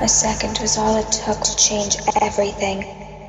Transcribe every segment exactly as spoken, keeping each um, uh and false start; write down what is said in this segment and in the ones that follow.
A second was all it took to change everything.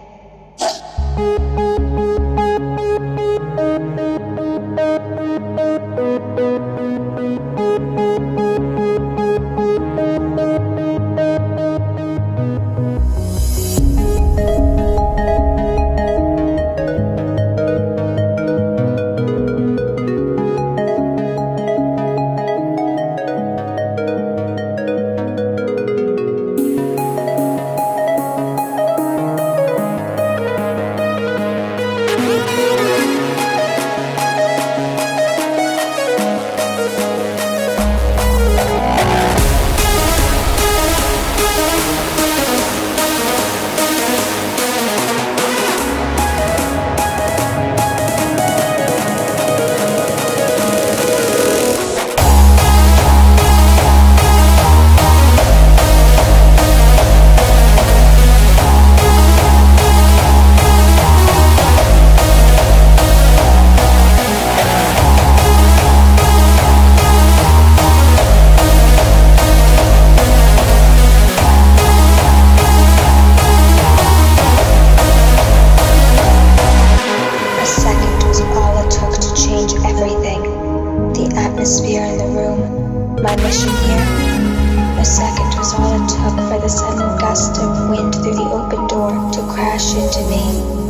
Atmosphere in the room, my mission here. A second was all it took for the sudden gust of wind through the open door to crash into me.